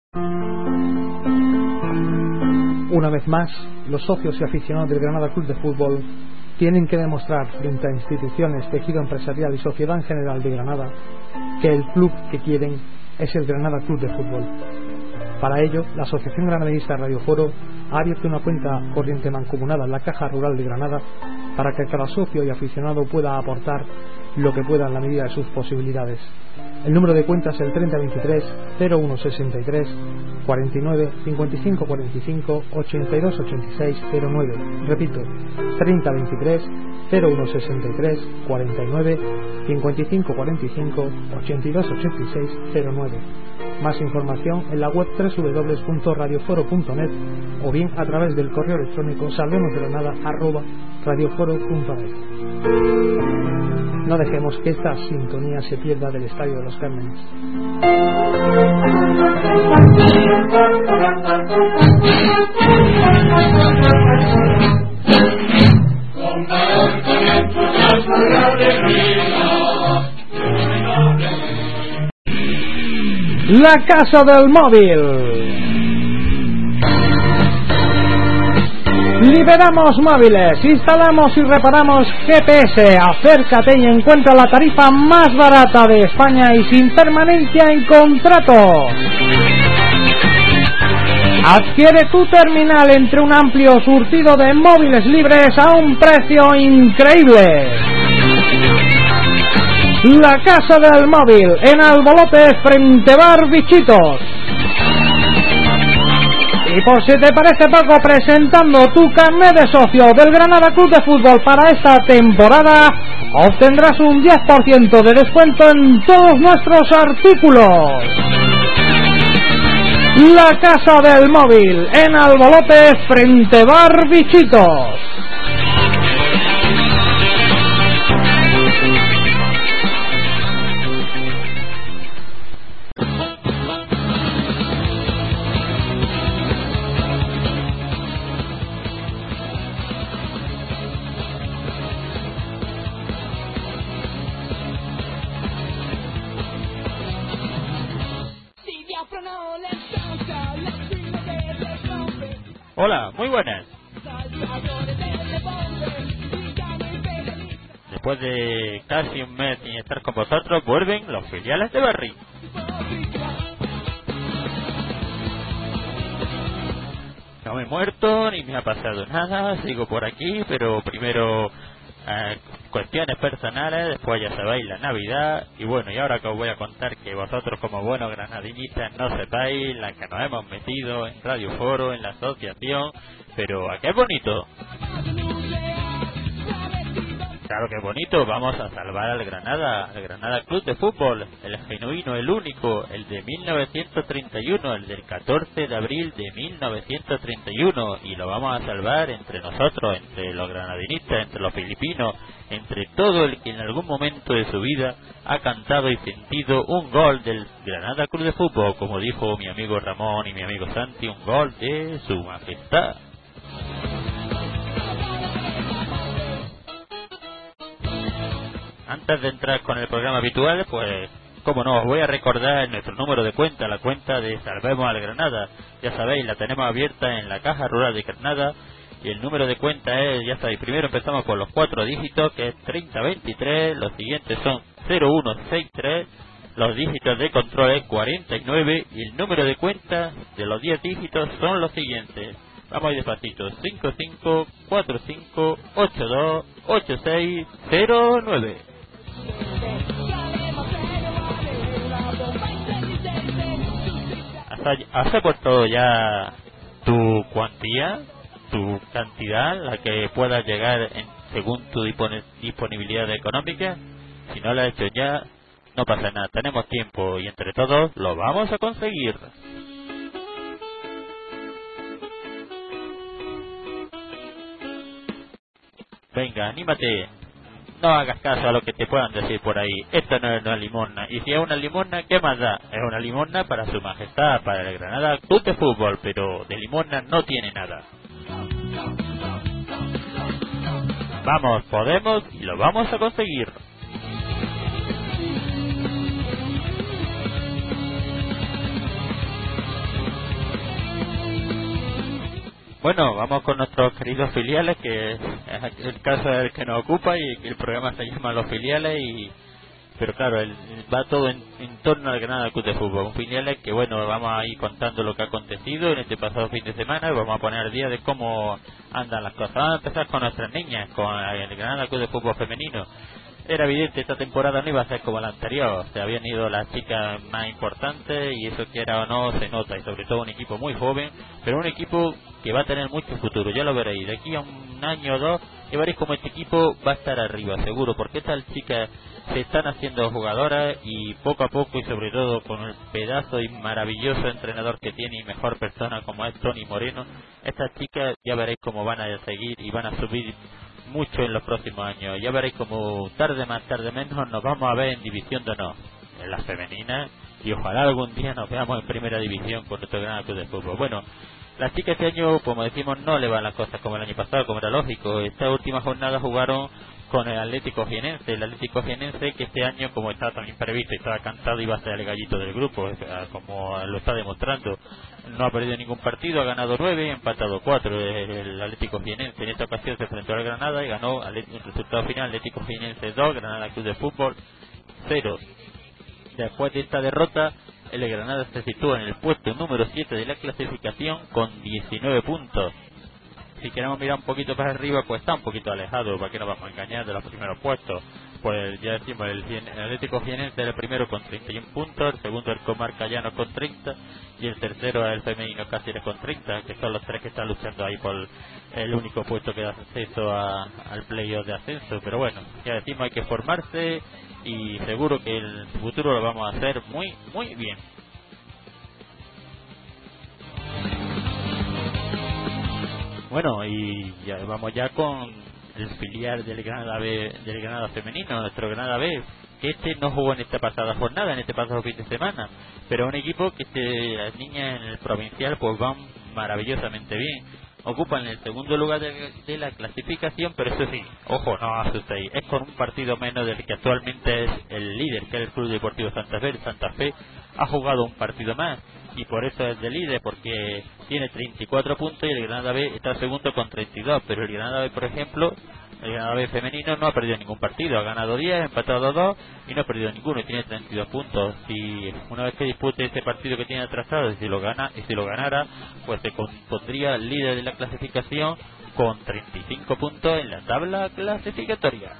Una vez más, los socios y aficionados del Granada Club de Fútbol tienen que demostrar frente a instituciones, tejido empresarial y sociedad en general de Granada que el club que quieren es el Granada Club de Fútbol. Para ello, la Asociación Granadinista Radio Foro ha abierto una cuenta corriente mancomunada en la Caja Rural de Granada para que cada socio y aficionado pueda aportar lo que pueda en la medida de sus posibilidades. El número de cuenta es el 3023 0163 49 55 45 82 86 09. Repito, 3023 0163 49 55 45 82 86 09. Más información en la web www.radioforo.net o bien a través del correo electrónico salvemosgranada@radioforo.net. No dejemos que esta sintonía se pierda del Estadio de los Cármenes. La Casa del Móvil. Liberamos móviles, instalamos y reparamos GPS. Acércate y encuentra la tarifa más barata de España y sin permanencia en contrato. Adquiere tu terminal entre un amplio surtido de móviles libres a un precio increíble. La Casa del Móvil, en Albolote, frente Bar Bichitos. Y por si te parece poco, presentando tu carnet de socio del Granada Club de Fútbol para esta temporada, obtendrás un 10% de descuento en todos nuestros artículos. La Casa del Móvil, en Albolote, frente Bar Bichitos. Hola, muy buenas. Después de casi un mes sin estar con vosotros, vuelven los filiales de Berry. No me he muerto, ni me ha pasado nada, sigo por aquí, pero primero cuestiones personales, después ya sabéis la Navidad, y bueno, y ahora que os voy a contar que vosotros como buenos granadinistas no sepáis la que nos hemos metido en Radio Foro, en la asociación, pero ¿a qué es bonito? Claro que es bonito, vamos a salvar al Granada Club de Fútbol, el genuino, el único, el de 1931, el del 14 de abril de 1931, y lo vamos a salvar entre nosotros, entre los granadinistas, entre los filipinos, entre todo el que en algún momento de su vida ha cantado y sentido un gol del Granada Club de Fútbol, como dijo mi amigo Ramón y mi amigo Santi, un gol de su majestad. Antes de entrar con el programa habitual, pues, como no, os voy a recordar nuestro número de cuenta, la cuenta de Salvemos al Granada. Ya sabéis, la tenemos abierta en la Caja Rural de Granada, y el número de cuenta es, ya sabéis, primero empezamos por los 4 dígitos, que es 3023, los siguientes son 0163, los dígitos de control es 49, y el número de cuenta de los 10 dígitos son los siguientes. Vamos a ir despacito, 5545828609. ¿Has puesto ya tu cuantía, tu cantidad, la que pueda llegar según tu disponibilidad económica? Si no la has hecho ya, no pasa nada, tenemos tiempo y entre todos lo vamos a conseguir. Venga, anímate. No hagas caso a lo que te puedan decir por ahí. Esto no es una limosna. Y si es una limosna, ¿qué más da? Es una limosna para su majestad, para el Granada Club de Fútbol, pero de limosna no tiene nada. Vamos, podemos y lo vamos a conseguir. Bueno, vamos con nuestros queridos filiales, que es el caso del que nos ocupa y el programa se llama Los Filiales. Pero claro, va todo en torno al Granada Club de Fútbol. Un filiales que, bueno, vamos a ir contando lo que ha acontecido en este pasado fin de semana y vamos a poner al día de cómo andan las cosas. Vamos a empezar con nuestras niñas, con el Granada Club de Fútbol femenino. Era evidente, esta temporada no iba a ser como la anterior. Se habían ido las chicas más importantes y eso, quiera o no, se nota. Y sobre todo un equipo muy joven, pero un equipo que va a tener mucho futuro. Ya lo veréis. De aquí a un año o dos, ya veréis como este equipo va a estar arriba, seguro. Porque estas chicas se están haciendo jugadoras y poco a poco, y sobre todo con el pedazo y maravilloso entrenador que tiene y mejor persona como es Tony Moreno, estas chicas ya veréis cómo van a seguir y van a subir mucho en los próximos años. Ya veréis como tarde más, tarde menos nos vamos a ver en División de Honor, en las femeninas, y ojalá algún día nos veamos en Primera División con nuestro Granada Club de Fútbol. Bueno, las chicas este año, como decimos, no le van las cosas como el año pasado, como era lógico. Esta última jornada jugaron con el Atlético Jienense, que este año, como estaba también previsto y estaba cantado, iba a ser el gallito del grupo, como lo está demostrando. No ha perdido ningún partido, ha ganado 9 y ha empatado 4. El Atlético Jienense en esta ocasión se enfrentó al Granada y ganó el resultado final: Atlético Jienense 2, Granada Club de Fútbol 0. Después de esta derrota, el Granada se sitúa en el puesto número 7 de la clasificación con 19 puntos. Si queremos mirar un poquito para arriba, pues está un poquito alejado, para que nos vamos a engañar, de los primeros puestos. Pues ya decimos, el Atlético Jienense es el primero con 31 puntos, el segundo el Comarca Llano con 30 y el tercero es el femenino Cáceres con 30, que son los tres que están luchando ahí por el único puesto que da acceso al playoff de ascenso. Pero bueno, ya decimos, hay que formarse y seguro que el futuro lo vamos a hacer muy, muy bien. Bueno, y ya vamos ya con el filial del Granada B, del Granada femenino, nuestro Granada B, que no jugó en esta pasada jornada, en este pasado fin de semana, pero un equipo que las niñas en el provincial pues van maravillosamente bien. Ocupan el segundo lugar de la clasificación, pero eso sí, ojo, no asustéis, es con un partido menos del que actualmente es el líder, que es el Club Deportivo Santa Fe. El Santa Fe ha jugado un partido más y por eso es de líder, porque tiene 34 puntos y el Granada B está segundo con 32, pero el Granada B, por ejemplo, el Granada B femenino no ha perdido ningún partido, ha ganado 10, ha empatado 2 y no ha perdido ninguno y tiene 32 puntos. Si una vez que dispute este partido que tiene atrasado, y si lo ganara, pues se pondría líder de la clasificación con 35 puntos en la tabla clasificatoria.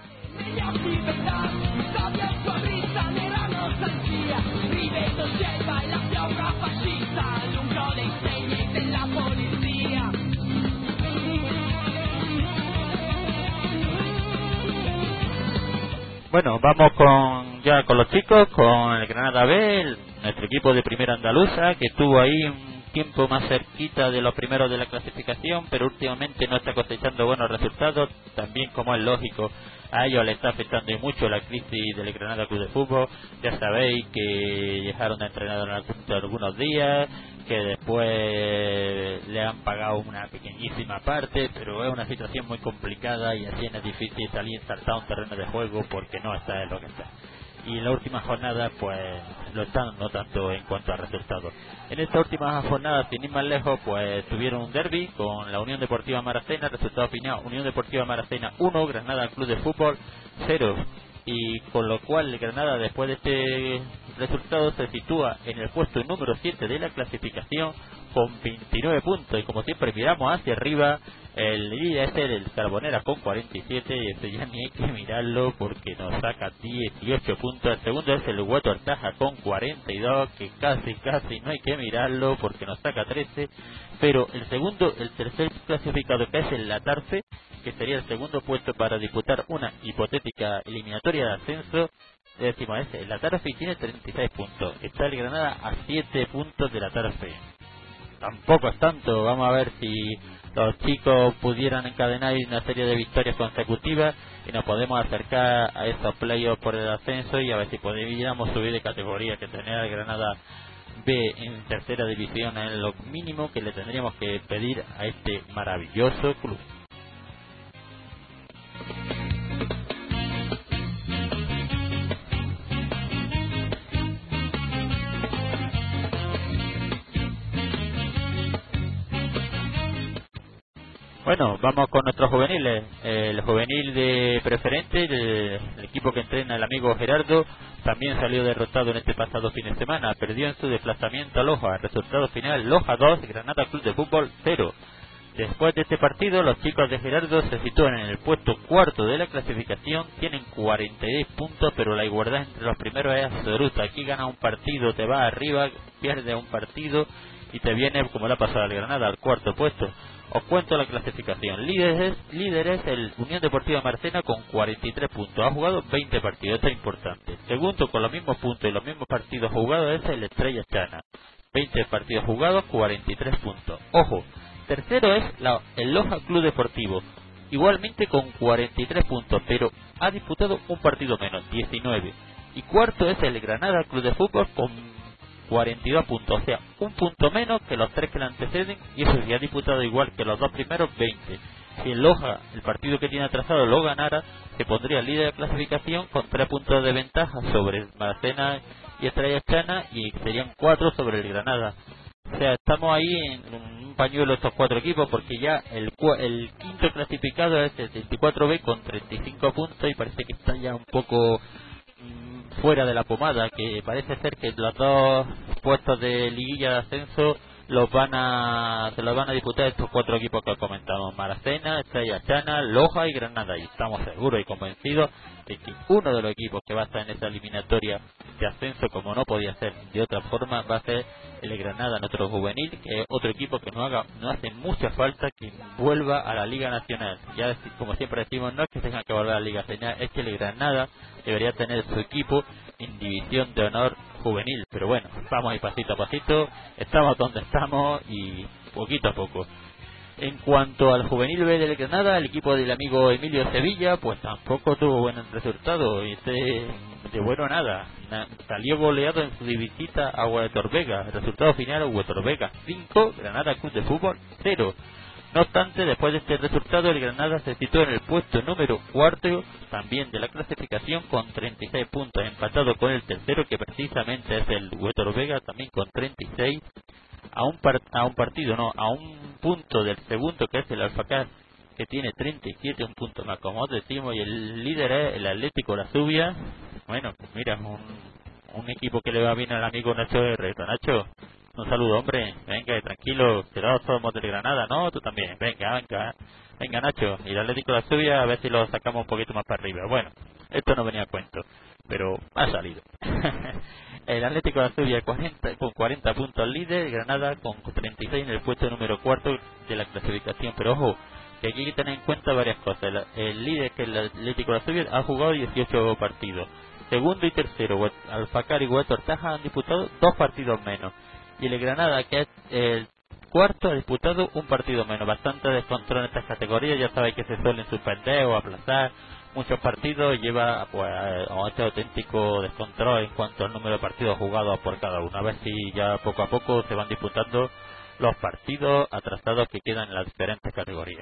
Bueno, vamos ya con los chicos, con el Granada B, nuestro equipo de primera andaluza, que estuvo ahí un tiempo más cerquita de los primeros de la clasificación, pero últimamente no está cosechando buenos resultados, también como es lógico. A ellos les está afectando mucho la crisis del Granada Club de Fútbol. Ya sabéis que dejaron de entrenar durante algunos días, que después le han pagado una pequeñísima parte, pero es una situación muy complicada y así es difícil salir saltar un terreno de juego porque no está en lo que está. Y en la última jornada pues lo están notando en cuanto a resultados. En esta última jornada, sin ir más lejos, pues tuvieron un derbi con la Unión Deportiva Maracena. Resultado final: Unión Deportiva Maracena 1, Granada Club de Fútbol 0. Y con lo cual el Granada, después de este resultado, se sitúa en el puesto número 7 de la clasificación con 29 puntos. Y como siempre miramos hacia arriba, el líder es el Carbonera con 47, y eso ya ni hay que mirarlo porque nos saca 18 puntos. El segundo es el Hueto Artaja con 42, que casi no hay que mirarlo porque nos saca 13. Pero el tercer clasificado, que es el Latarce, que sería el segundo puesto para disputar una hipotética eliminatoria de ascenso, decimos ese, el Latarfe, tiene 36 puntos. Está el Granada a 7 puntos de Latarfe. Tampoco es tanto. Vamos a ver si los chicos pudieran encadenar una serie de victorias consecutivas y nos podemos acercar a esos playoffs por el ascenso, y a ver si podríamos subir de categoría, que tener al Granada B en tercera división es lo mínimo que le tendríamos que pedir a este maravilloso club. Bueno, vamos con nuestros juveniles. El juvenil de Preferente, el equipo que entrena el amigo Gerardo, también salió derrotado en este pasado fin de semana. Perdió en su desplazamiento a Loja. Resultado final: Loja 2, Granada Club de Fútbol 0. Después de este partido, los chicos de Gerardo se sitúan en el puesto cuarto de la clasificación, tienen 46 puntos, pero la igualdad entre los primeros es absoluta. Aquí gana un partido, te va arriba, pierde un partido y te viene, como le ha pasado al Granada, al cuarto puesto. Os cuento la clasificación. Líderes el Unión Deportiva Marcena con 43 puntos. Ha jugado 20 partidos, esto es importante. Segundo, con los mismos puntos y los mismos partidos jugados, es el Estrella Chana. 20 partidos jugados, 43 puntos. Ojo, tercero es el Loja Club Deportivo, igualmente con 43 puntos, pero ha disputado un partido menos, 19. Y cuarto es el Granada Club de Fútbol con 42 puntos, o sea, un punto menos que los tres que le anteceden, y eso sí, ha disputado igual que los dos primeros, 20. Si el Loja, el partido que tiene atrasado, lo ganara, se pondría líder de clasificación con 3 puntos de ventaja sobre Marcena y Estrella Chana, y serían 4 sobre el Granada. O sea, estamos ahí en un pañuelo estos 4 equipos, porque ya el quinto clasificado es el 24B con 35 puntos, y parece que está ya un poco fuera de la pomada, que parece ser que los dos puestos de liguilla de ascenso se los van a disputar estos 4 equipos que comentamos: Maracena, Estrella Chana, Loja y Granada. Y estamos seguros y convencidos de que uno de los equipos que va a estar en esa eliminatoria de ascenso, como no podía ser de otra forma, va a ser el Granada, nuestro juvenil, que es otro equipo que no hace mucha falta que vuelva a la Liga Nacional. Ya, como siempre decimos, no es que tengan que volver a la Liga Nacional, es que el Granada debería tener su equipo en División de Honor Juvenil. Pero bueno, vamos ahí pasito a pasito, estamos donde estamos y poquito a poco. En cuanto al juvenil B del Granada, el equipo del amigo Emilio Sevilla, pues tampoco tuvo buen resultado, y de bueno nada. Salió goleado en su visita a Huetor Vega. El resultado final: Huetor Vega 5, Granada Club de Fútbol 0. No obstante, después de este resultado, el Granada se situó en el puesto número 4 también de la clasificación con 36 puntos, empatado con el tercero, que precisamente es el Huetor Vega, también con 36, a un punto del segundo, que es el Alfacar, que tiene 37, un punto más, como os decimos, y el líder es el Atlético La Zubia. Bueno, pues mira, un equipo que le va bien al amigo Nacho R. Nacho, un saludo, hombre. Venga, tranquilo, que todos somos del Granada, ¿no? Tú también. Venga, Nacho. Y el Atlético de la Zubia, a ver si lo sacamos un poquito más para arriba. Bueno, esto no venía a cuento, pero ha salido. El Atlético de la Zubia con 40 puntos líder, el Granada con 36 en el puesto número 4 de la clasificación. Pero ojo, que aquí hay que tener en cuenta varias cosas. El líder, que es el Atlético de la Zubia, ha jugado 18 partidos. Segundo y tercero, Alfacar y Huetor Taja, han disputado 2 partidos menos. Y el Granada, que es el cuarto, ha disputado un partido menos. Bastante descontrol en estas categorías. Ya sabéis que se suelen suspender o aplazar muchos partidos, lleva pues a este auténtico descontrol en cuanto al número de partidos jugados por cada uno. A ver si ya poco a poco se van disputando los partidos atrasados que quedan en las diferentes categorías.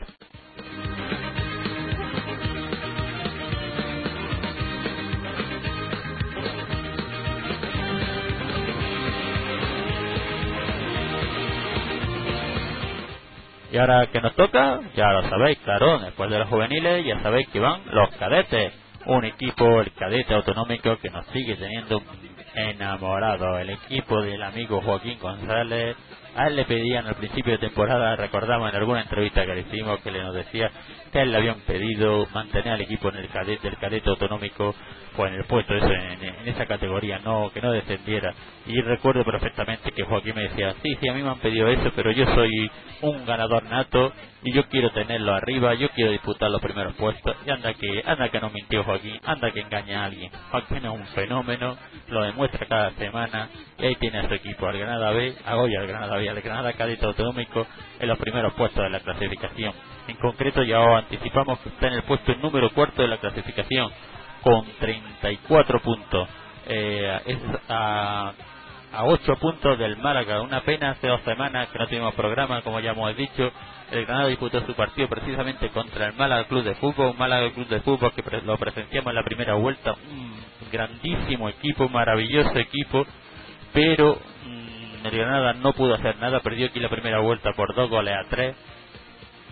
Y ahora que nos toca, ya lo sabéis, claro, después de los juveniles ya sabéis que van los cadetes, un equipo, el cadete autonómico, que nos sigue teniendo enamorado, el equipo del amigo Joaquín González. A él le pedían al principio de temporada, recordamos en alguna entrevista que le hicimos, que le nos decía que a él le habían pedido mantener al equipo en el cadete autonómico, pues en el puesto eso, en esa categoría, no, que no descendiera. Y recuerdo perfectamente que Joaquín me decía: sí, a mí me han pedido eso, pero yo soy un ganador nato y yo quiero tenerlo arriba, yo quiero disputar los primeros puestos. Y anda que no mintió Joaquín, anda que engaña a alguien. Joaquín es un fenómeno, lo demuestra cada semana, y ahí tiene a su equipo, al Granada B, al Granada Cadete Autonómico, en los primeros puestos de la clasificación. En concreto, ya os anticipamos que está en el puesto número 4 de la clasificación con 34 puntos, es a 8 puntos del Málaga. Una pena, hace 2 semanas que no tuvimos programa, como ya hemos dicho. El Granada disputó su partido precisamente contra el Málaga Club de Fútbol, un Málaga Club de Fútbol que lo presenciamos en la primera vuelta, un grandísimo equipo, maravilloso equipo, pero el Granada no pudo hacer nada, perdió aquí la primera vuelta por 2-3.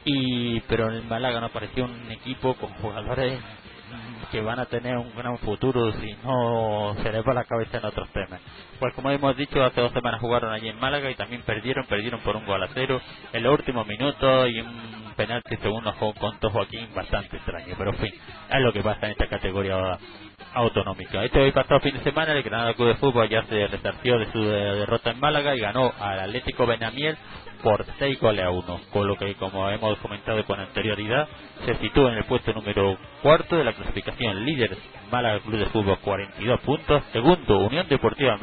pero en Málaga nos pareció un equipo con jugadores que van a tener un gran futuro si no se les va la cabeza en otros temas. Pues como hemos dicho, hace 2 semanas jugaron allí en Málaga y también perdieron por 1-0 en los últimos minutos, y un penalti según nos contó Joaquín bastante extraño, pero en fin, es lo que pasa en esta categoría autonómica. Hoy pasado fin de semana el Granada Club de Fútbol ya se resarció de su derrota en Málaga y ganó al Atlético Benamiel por 6-1, con lo que, como hemos comentado con anterioridad, se sitúa en el puesto número 4 de la clasificación. Líder Málaga Club de Fútbol 42 puntos, segundo Unión Deportiva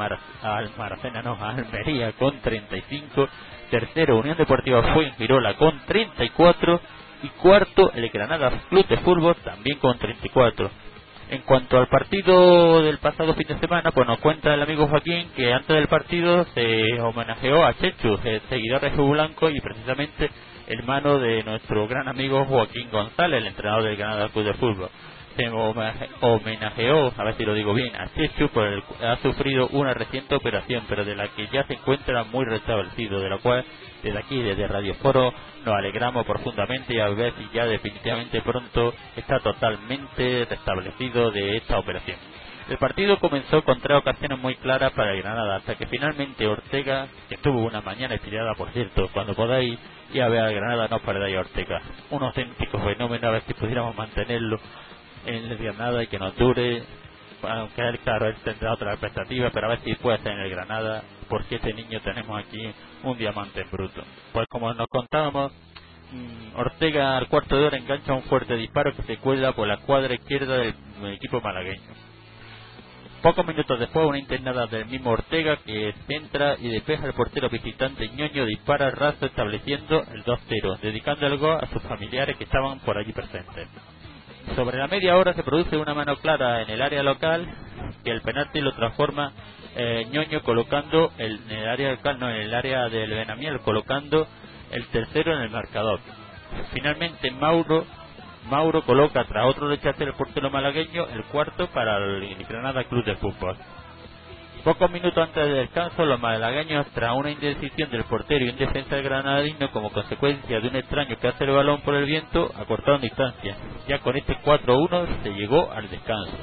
Almería con 35, tercero Unión Deportiva Fuengirola con 34 y cuarto el Granada Club de Fútbol también con 34. En cuanto al partido del pasado fin de semana, pues nos cuenta el amigo Joaquín que antes del partido se homenajeó a Chechu, el seguidor de Jesús Blanco y precisamente hermano de nuestro gran amigo Joaquín González, el entrenador del Granada Club de Fútbol. Se homenajeó, a ver si lo digo bien, a Chechu, por el ha sufrido una reciente operación, pero de la que ya se encuentra muy restablecido, de la cual desde aquí, desde Radio Foro, nos alegramos profundamente y a ver si ya definitivamente pronto está totalmente restablecido de esta operación. El partido comenzó con 3 ocasiones muy claras para el Granada, hasta que finalmente Ortega, que tuvo una mañana inspirada, por cierto, cuando podáis ir a ver al Granada, no perdáis a Ortega, un auténtico fenómeno, a ver si pudiéramos mantenerlo en el Granada y que nos dure, aunque él, claro, él tendrá otra expectativa, pero a ver si puede estar en el Granada, porque este niño tenemos aquí un diamante en bruto. Pues como nos contábamos, Ortega al cuarto de hora engancha un fuerte disparo que se cuela por la cuadra izquierda del equipo malagueño. Pocos minutos después, una internada del mismo Ortega que centra y despeja el portero visitante Ñoño, dispara al raso estableciendo el 2-0, dedicando el gol a sus familiares que estaban por allí presentes. Sobre la media hora se produce una mano clara en el área local, que el penalti lo transforma Ñoño colocando en el área local, no, en el área del Benamiel, colocando el tercero en el marcador. Finalmente Mauro coloca, tras otro rechace del portero malagueño, el cuarto para el Granada Club de Fútbol. Pocos minutos antes del descanso, los malagueños, tras una indecisión del portero y un defensa del granadino como consecuencia de un extraño que hace el balón por el viento, acortaron distancia. Ya con este 4-1 se llegó al descanso.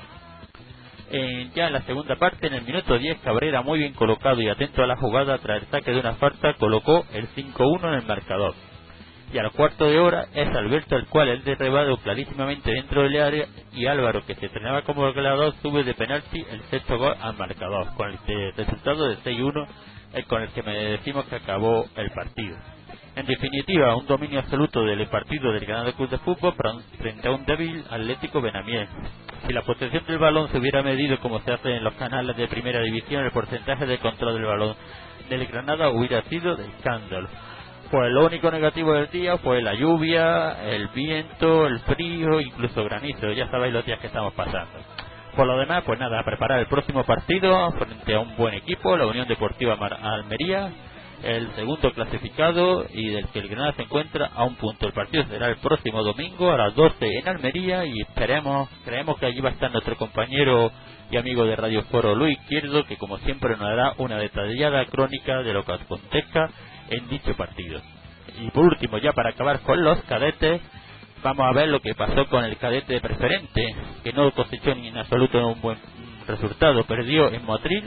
Ya en la segunda parte, en el minuto 10, Cabrera, muy bien colocado y atento a la jugada tras el saque de una falta, colocó el 5-1 en el marcador. Y al cuarto de hora es Alberto el cual el derribado clarísimamente dentro del área, y Álvaro, que se entrenaba como goleador, sube de penalti el sexto gol al marcador, con el resultado de 6-1 con el que me decimos que acabó el partido. En definitiva, un dominio absoluto del partido del Granada Club de Fútbol frente a un débil Atlético Benamiel. Si la posesión del balón se hubiera medido como se hace en los canales de primera división, el porcentaje de control del balón del Granada hubiera sido de escándalo. Pues lo único negativo del día fue la lluvia, el viento, el frío, incluso granizo. Ya sabéis los días que estamos pasando. Por lo demás, pues nada, a preparar el próximo partido frente a un buen equipo, la Unión Deportiva Almería, el segundo clasificado y del que el Granada se encuentra a un punto. El partido será el próximo domingo a las 12 en Almería y creemos que allí va a estar nuestro compañero y amigo de Radio Foro, Luis Izquierdo, que como siempre nos dará una detallada crónica de lo que acontezca en dicho partido. Y por último, ya para acabar con los cadetes, vamos a ver lo que pasó con el cadete de preferente, que no cosechó ni en absoluto un buen resultado. Perdió en Motril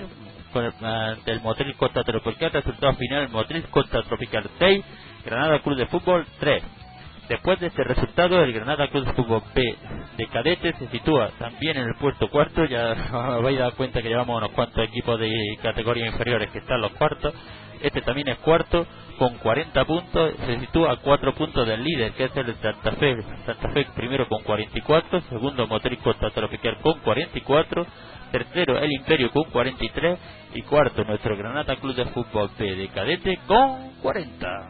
ante el Motril Costa Tropical. Resultado final: Motril Costa Tropical 6, Granada Club de Fútbol 3. Después de este resultado, el Granada Club de Fútbol B de cadetes se sitúa también en el puesto cuarto. Ya os habéis dado cuenta que llevamos unos cuantos equipos de categorías inferiores que están los cuartos. Este también es cuarto con 40 puntos, se sitúa a 4 puntos del líder, que es el Santa Fe. Santa Fe primero con 44, segundo Motril Costa Tropical con 44, tercero el Imperio con 43 y cuarto nuestro Granada Club de Fútbol B de cadete con 40.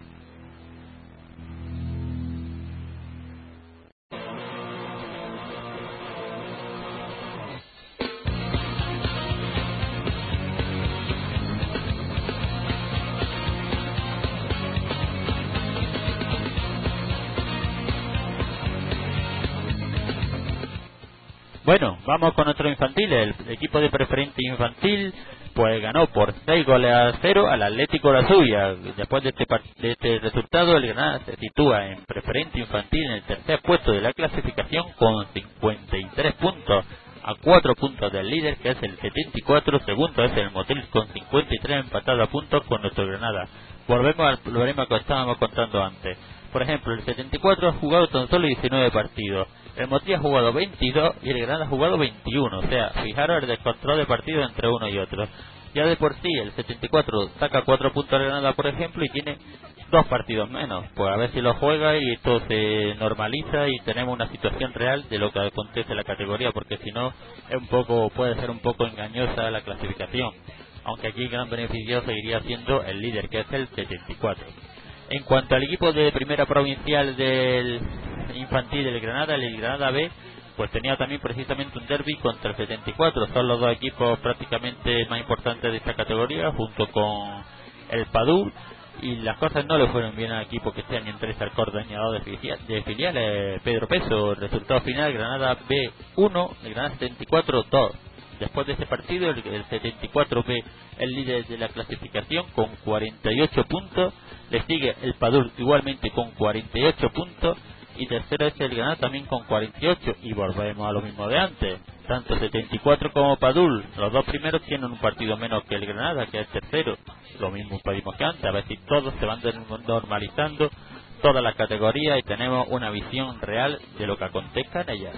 Bueno, vamos con nuestro infantil, el equipo de preferente infantil pues ganó por 6-0 al Atlético La Suya. Después de este resultado, el Granada se sitúa en preferente infantil en el tercer puesto de la clasificación con 53 puntos, a 4 puntos del líder, que es el 74. Segundo es el Motril con 53, empatado a puntos con nuestro Granada. Volvemos al problema que estábamos contando antes. Por ejemplo, el 74 ha jugado tan solo 19 partidos, el Motril ha jugado 22 y el Granada ha jugado 21. O sea, fijaros el descontrol de partidos entre uno y otro. Ya de por sí, el 74 saca 4 puntos al Granada, por ejemplo, y tiene 2 partidos menos. Pues a ver si lo juega y esto se normaliza y tenemos una situación real de lo que acontece en la categoría, porque si no puede ser un poco engañosa la clasificación. Aunque aquí el gran beneficioso seguiría siendo el líder, que es el 74. En cuanto al equipo de primera provincial del infantil del Granada, el Granada B, pues tenía también precisamente un derbi contra el 74. Son los dos equipos prácticamente más importantes de esta categoría, junto con el Padul, y las cosas no le fueron bien al equipo que este año entrega el coordinador de filiales, Pedro Peso. El resultado final: Granada B 1, el Granada 74 2. Después de este partido, el 74B, el líder de la clasificación, con 48 puntos. Le sigue el Padul igualmente con 48 puntos. Y tercero es el Granada también con 48. Y volvemos a lo mismo de antes. Tanto 74 como Padul, los dos primeros, tienen un partido menos que el Granada, que es tercero. Lo mismo pedimos que antes, a ver si todos se van normalizando, todas las categorías, y tenemos una visión real de lo que acontezca en ellas.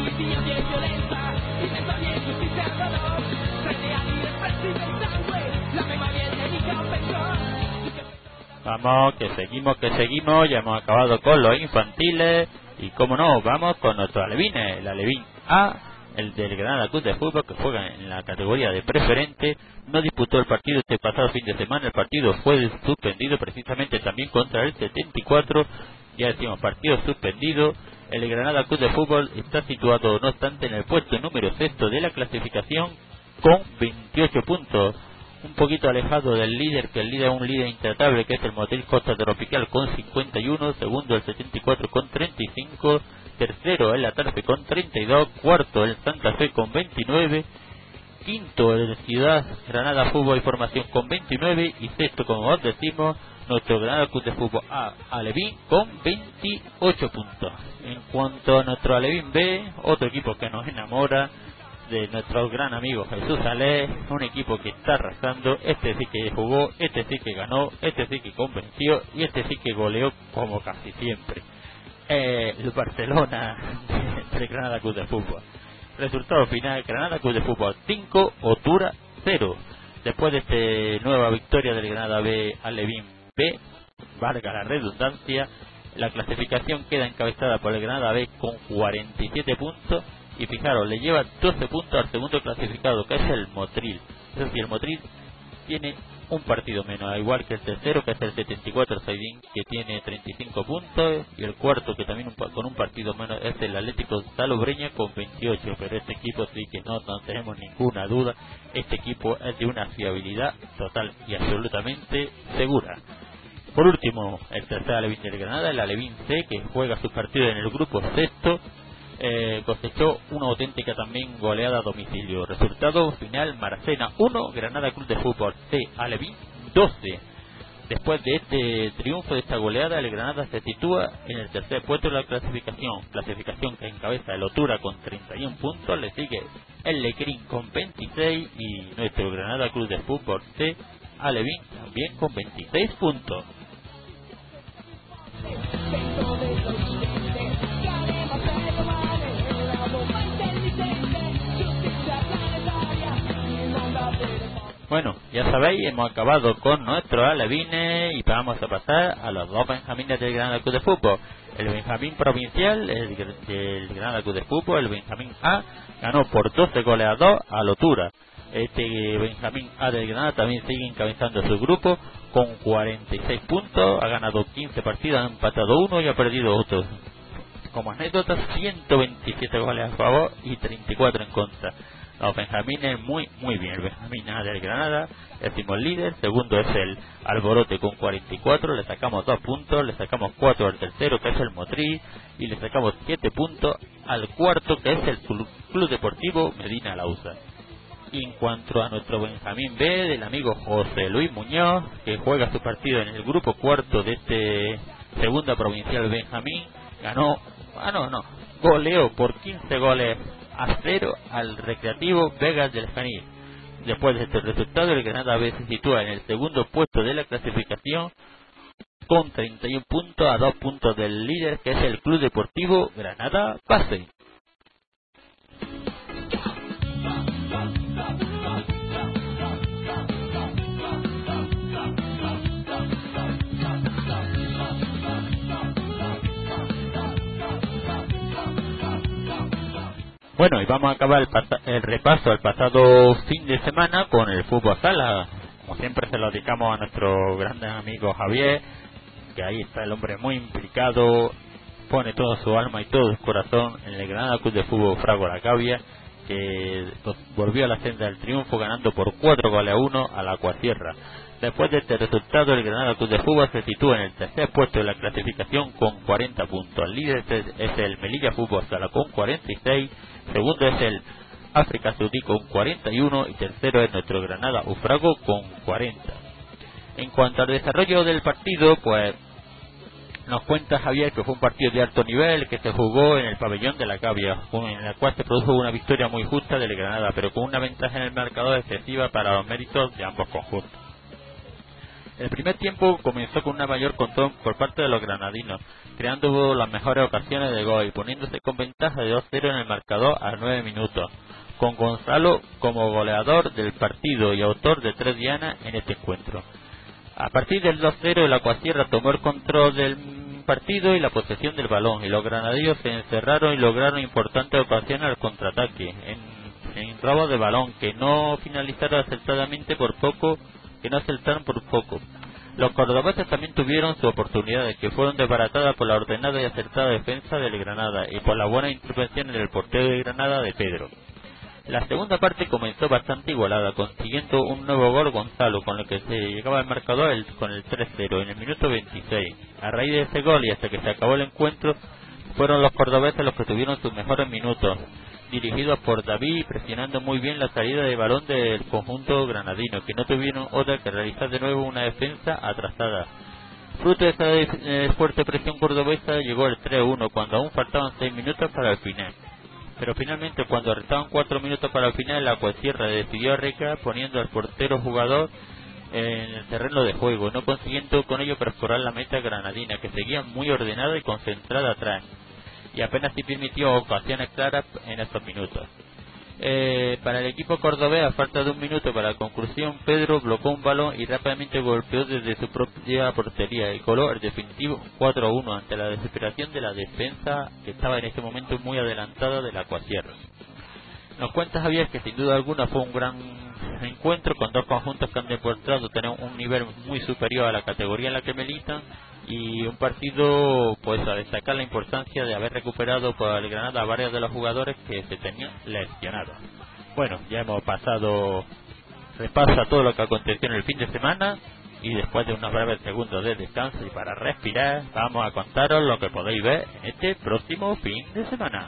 Vamos, que seguimos, ya hemos acabado con los infantiles, y como no, vamos con nuestros alevines. El alevín A, el del Granada Club de Fútbol, que juega en la categoría de preferente, no disputó el partido este pasado fin de semana. El partido fue suspendido precisamente también contra el 74. Ya decimos, partido suspendido. El Granada Club de Fútbol está situado, no obstante, en el puesto número 6 de la clasificación con 28 puntos. Un poquito alejado del líder, que el líder es un líder intratable, que es el Motril Costa Tropical con 51. Segundo el 74 con 35. Tercero el Atarfe con 32. Cuarto el Santa Fe con 29. Quinto el Ciudad Granada Fútbol y Formación con 29. Y sexto, como os decimos, nuestro Granada Club de Fútbol A, Alevín, con 28 puntos. En cuanto a nuestro Alevín B, otro equipo que nos enamora, de nuestro gran amigo Jesús Alé, un equipo que está arrasando. Este sí que jugó, este sí que ganó, este sí que convenció, y este sí que goleó como casi siempre. El Barcelona de Granada Club de Fútbol. Resultado final: Granada Club de Fútbol 5, Otura 0. Después de esta nueva victoria del Granada B, Alevín B, valga la redundancia, la clasificación queda encabezada por el Granada B con 47 puntos. Y fijaros, le lleva 12 puntos al segundo clasificado, que es el Motril. Es decir, el Motril tiene un partido menos, al igual que el tercero, que es el 74 Saidín, que tiene 35 puntos, y el cuarto, que también con un partido menos, es el Atlético Salobreña con 28. Pero este equipo sí que no tenemos ninguna duda, este equipo es de una fiabilidad total y absolutamente segura. Por último, el tercer alevín del Granada, el Alevín C, que juega sus partidos en el grupo sexto, cosechó una auténtica también goleada a domicilio. Resultado final: Maracena 1, Granada Club de Fútbol C, Alevín 12. Después de este triunfo, de esta goleada, el Granada se sitúa en el tercer puesto de la clasificación que encabeza el Otura con 31 puntos. Le sigue el Lecrín con 26 y nuestro Granada Club de Fútbol C, Alevín, también con 26 puntos. Bueno, ya sabéis, hemos acabado con nuestros alevines y vamos a pasar a los dos benjamines del Granada Club de Fútbol. El Benjamín provincial del Granada Club de Fútbol, el Benjamín A, ganó por 12 goles a 2 a Lotura. Este Benjamín A del Granada también sigue encabezando su grupo con 46 puntos, ha ganado 15 partidos, ha empatado 1 y ha perdido otro. Como anécdota, 127 goles a favor y 34 en contra. Los benjamines muy bien. El Benjamín A del Granada, decimos líder. Segundo es el Alborote con 44, le sacamos 2 puntos, le sacamos 4 al tercero, que es el Motril, y le sacamos 7 puntos al cuarto, que es el Club Deportivo Medina Lausa. Y en cuanto a nuestro Benjamín B, del amigo José Luis Muñoz, que juega su partido en el grupo cuarto de este segunda provincial Benjamín, goleó por 15 goles a 0 al Recreativo Vegas del Janí. Después de este resultado, el Granada B se sitúa en el segundo puesto de la clasificación con 31 puntos, a 2 puntos del líder, que es el Club Deportivo Granada Base. Bueno, y vamos a acabar el repaso al pasado fin de semana con el fútbol sala. Como siempre se lo dedicamos a nuestro gran amigo Javier, que ahí está el hombre muy implicado, pone toda su alma y todo su corazón en el Granada Club de Fútbol Frago La Gavia, que volvió a la senda del triunfo ganando por 4-1 a la Acuasierra. Después de este resultado, el Granada Club de Fútbol se sitúa en el tercer puesto de la clasificación con 40 puntos. El líder es el Melilla Fútbol Sala con 46, segundo es el África Saudí con 41 y tercero es nuestro Granada Ufrago con 40. En cuanto al desarrollo del partido, pues nos cuenta Javier que fue un partido de alto nivel que se jugó en el pabellón de la Gavia, en el cual se produjo una victoria muy justa del Granada, pero con una ventaja en el marcador excesiva para los méritos de ambos conjuntos. El primer tiempo comenzó con una mayor control por parte de los granadinos, creando las mejores ocasiones de gol y poniéndose con ventaja de 2-0 en el marcador a 9 minutos, con Gonzalo como goleador del partido y autor de 3 dianas en este encuentro. A partir del 2-0 el Acuasierra tomó el control del partido y la posesión del balón, y los granadinos se encerraron y lograron importantes ocasiones al contraataque, en robos de balón que no finalizaron acertadamente por poco. Los cordobeses también tuvieron sus oportunidades, que fueron desbaratadas por la ordenada y acertada defensa del Granada y por la buena intervención en el portero de Granada de Pedro. La segunda parte comenzó bastante igualada, consiguiendo un nuevo gol Gonzalo, con el que se llegaba al marcador con el 3-0 en el minuto 26. A raíz de ese gol y hasta que se acabó el encuentro, fueron los cordobeses los que tuvieron sus mejores minutos, dirigidos por David, presionando muy bien la salida de balón del conjunto granadino, que no tuvieron otra que realizar de nuevo una defensa atrasada. Fruto de esa fuerte presión cordobesa llegó el 3-1 cuando aún faltaban 6 minutos para el final. Pero finalmente, cuando restaban 4 minutos para el final, la Acuasierra decidió arriesgar poniendo al portero jugador en el terreno de juego, no consiguiendo con ello perforar la meta granadina, que seguía muy ordenada y concentrada atrás, y apenas si permitió ocasiones claras en estos minutos. Para el equipo cordobés, a falta de 1 minuto para la conclusión, Pedro bloqueó un balón y rápidamente golpeó desde su propia portería y coló el definitivo 4-1 ante la desesperación de la defensa, que estaba en ese momento muy adelantada de la Acuasierra. Nos cuenta Javier que sin duda alguna fue un gran encuentro con dos conjuntos que han demostrado tener un nivel muy superior a la categoría en la que militan, y un partido pues a destacar la importancia de haber recuperado por el Granada a varios de los jugadores que se tenían lesionados. Bueno, ya hemos pasado repaso a todo lo que aconteció en el fin de semana, y después de unos breves segundos de descanso y para respirar, vamos a contaros lo que podéis ver en este próximo fin de semana.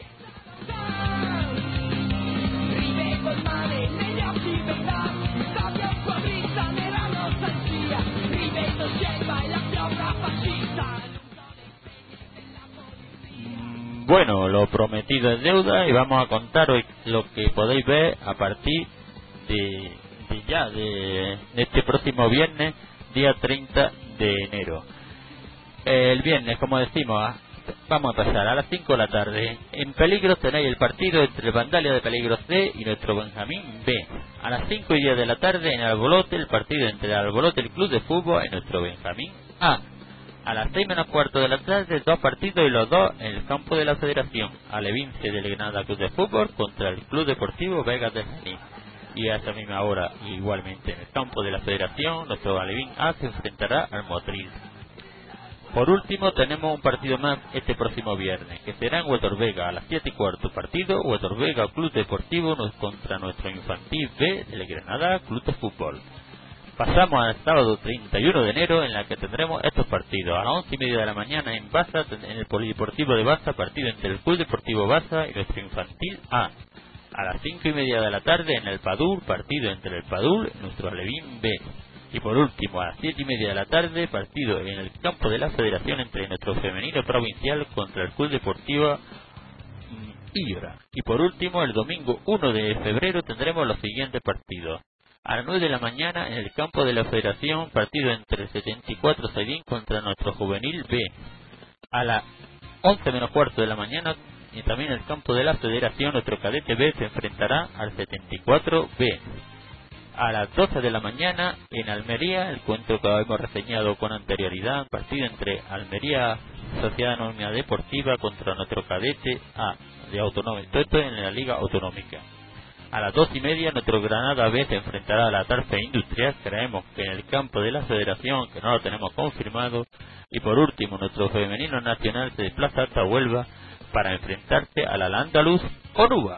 Bueno, lo prometido es deuda y vamos a contaros lo que podéis ver a partir de este próximo viernes, día 30 de enero. El viernes, como decimos, vamos a pasar a las 5 de la tarde. En Peligros tenéis el partido entre el Vandalia de Peligros C y nuestro Benjamín B. A las 5:10 de la tarde en Albolote, el partido entre el Albolote y el Club de Fútbol y nuestro Benjamín A. A las 6:15 de la tarde, 2 partidos y los dos en el campo de la Federación. Alevince del Granada Club de Fútbol contra el Club Deportivo Vegas del Janí. Y a esa misma hora, igualmente en el campo de la Federación, nuestro Alevín A se enfrentará al Motril. Por último, tenemos un partido más este próximo viernes, que será en Huetorvega a las 7:15. Partido Huetorvega Club Deportivo contra nuestro Infantil B del Granada Club de Fútbol. Pasamos al sábado 31 de enero, en la que tendremos estos partidos. A las 11:30 de la mañana en Baza, en el Polideportivo de Baza, partido entre el Club Deportivo Baza y nuestro Infantil A. A las 5:30 de la tarde en el Padul, partido entre el Padul y nuestro Alevín B. Y por último, a las 7:30 de la tarde, partido en el campo de la Federación entre nuestro femenino provincial contra el Club Deportivo Illora. Y por último, el domingo 1 de febrero tendremos los siguientes partidos. A las 9 de la mañana en el campo de la Federación, partido entre el 74 Saidín contra nuestro Juvenil B. A las 11 menos cuarto de la mañana y también en el campo de la Federación, nuestro Cadete B se enfrentará al 74 B. A las 12 de la mañana en Almería, el encuentro que hemos reseñado con anterioridad, partido entre Almería Sociedad Anónima Deportiva contra nuestro Cadete A de Autonómico, esto en la Liga Autonómica. A las 2:30 nuestro Granada B se enfrentará a la Tarfe Industrial, creemos que en el campo de la Federación, que no lo tenemos confirmado. Y por último, nuestro femenino nacional se desplaza hasta Huelva para enfrentarse a la Al-Andalus Onuba.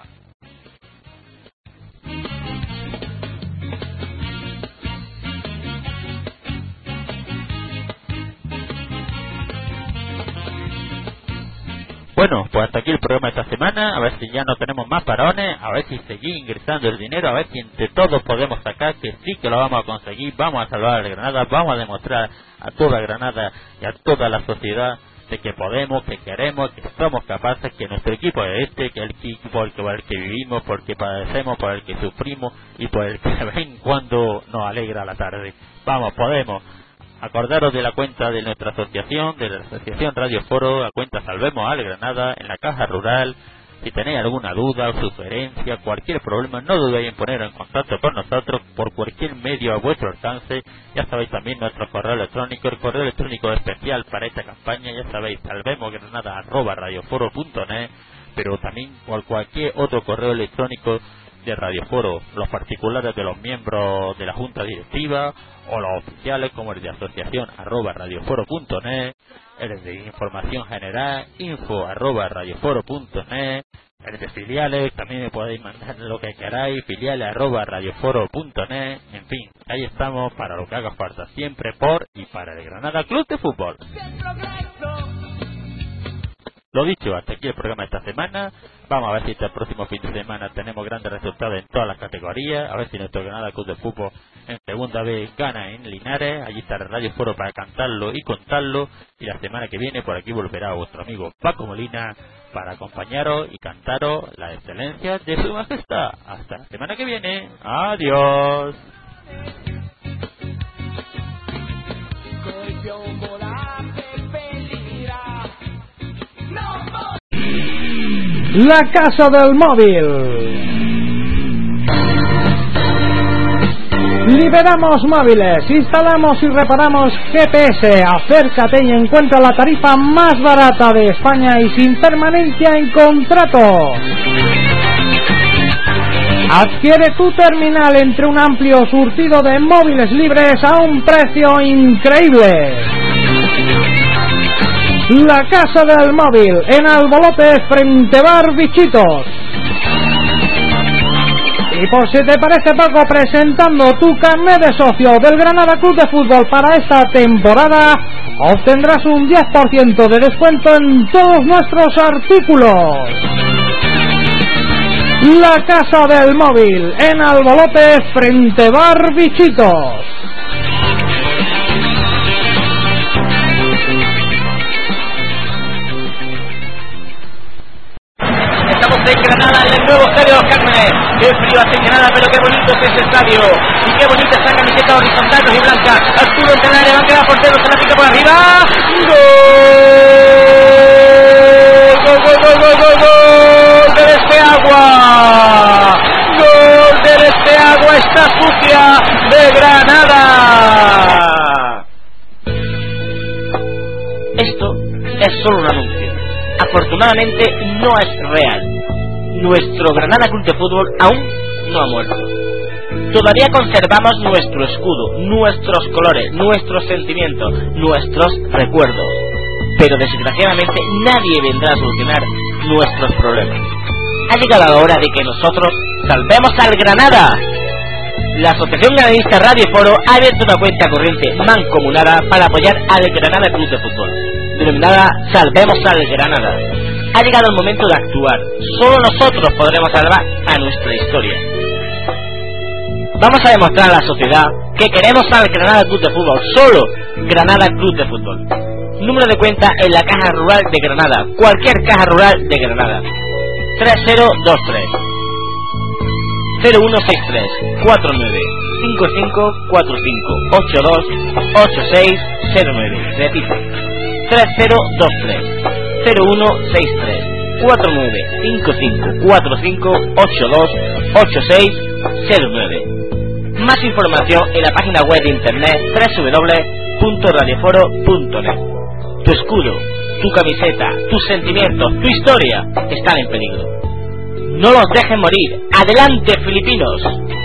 Bueno, pues hasta aquí el programa de esta semana. A ver si ya no tenemos más parones, a ver si seguís ingresando el dinero, a ver si entre todos podemos sacar, que sí que lo vamos a conseguir. Vamos a salvar a Granada, vamos a demostrar a toda Granada y a toda la sociedad de que podemos, que queremos, que somos capaces, que nuestro equipo es este, que el equipo por el que vivimos, por el que padecemos, por el que sufrimos y por el que de vez en cuando nos alegra la tarde. Vamos, podemos. Acordaros de la cuenta de nuestra asociación, de la asociación Radio Foro, la cuenta Salvemos al Granada, en la caja rural. Si tenéis alguna duda o sugerencia, cualquier problema, no dudéis en poneros en contacto con nosotros por cualquier medio a vuestro alcance. Ya sabéis también nuestro correo electrónico, el correo electrónico especial para esta campaña, ya sabéis, salvemosgranada@radioforo.net, pero también por cualquier otro correo electrónico de Radio Foro, los particulares de los miembros de la Junta Directiva o los oficiales como el de asociación @radioforo.net, el de información general info@radioforo.net, el de filiales también me podéis mandar lo que queráis, filiales @radioforo.net, en fin, ahí estamos para lo que haga falta, siempre por y para el Granada Club de Fútbol. Lo dicho, hasta aquí el programa de esta semana. Vamos a ver si este próximo fin de semana tenemos grandes resultados en todas las categorías. A ver si nuestro Granada Club de Fútbol en segunda vez gana en Linares. Allí estará Radio Foro para cantarlo y contarlo. Y la semana que viene por aquí volverá vuestro amigo Paco Molina para acompañaros y cantaros la excelencia de su majestad. Hasta la semana que viene. Adiós. La Casa del Móvil. Liberamos móviles, instalamos y reparamos GPS. Acércate y encuentra la tarifa más barata de España y sin permanencia en contrato. Adquiere tu terminal entre un amplio surtido de móviles libres a un precio increíble. La Casa del Móvil, en Albolote, frente Bar Bichitos. Y por si te parece poco, presentando tu carnet de socio del Granada Club de Fútbol para esta temporada, obtendrás un 10% de descuento en todos nuestros artículos. La Casa del Móvil, en Albolote, frente Bar Bichitos. De Granada en el nuevo estadio de los Cármenes. Qué frío hace en Granada, pero qué bonito es ese estadio. Y qué bonita esa camiseta horizontal y blanca. Arturo en el área, va a quedar portero, se la pica por arriba. ¡Gol! ¡Gol, gol, gol, gol, gol! ¡Del Esteagua! ¡Gol del Esteagua! ¡Está sucia de Granada! Esto es solo un anuncio. Afortunadamente no es real. Nuestro Granada Club de Fútbol aún no ha muerto. Todavía conservamos nuestro escudo, nuestros colores, nuestros sentimientos, nuestros recuerdos. Pero desgraciadamente nadie vendrá a solucionar nuestros problemas. Ha llegado la hora de que nosotros salvemos al Granada. La Asociación Granadista Radio Foro ha abierto una cuenta corriente mancomunada para apoyar al Granada Club de Fútbol, denominada Salvemos al Granada. Ha llegado el momento de actuar. Solo nosotros podremos salvar a nuestra historia. Vamos a demostrar a la sociedad que queremos al Granada Club de Fútbol. Solo Granada Club de Fútbol. Número de cuenta en la Caja Rural de Granada. Cualquier Caja Rural de Granada. 3023 0163 49 55 45 82 86 09. Repito, 3023 0163 49 55 45 82 86 09. Más información en la página web de internet www.radioforo.net. Tu escudo, tu camiseta, tus sentimientos, tu historia están en peligro. No los dejen morir. ¡Adelante, filipinos!